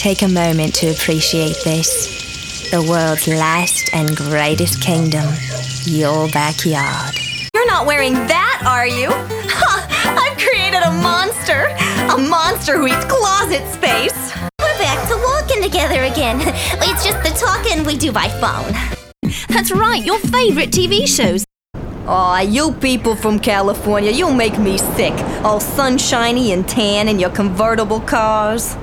Take a moment to appreciate this. The world's last and greatest kingdom, your backyard. You're not wearing that, are you? Ha! I've created a monster! A monster who eats closet space! We're back to walking together again. It's just the talking we do by phone. That's right, your favorite TV shows. Aw, you people from California, you'll make me sick. All sunshiny and tan in your convertible cars.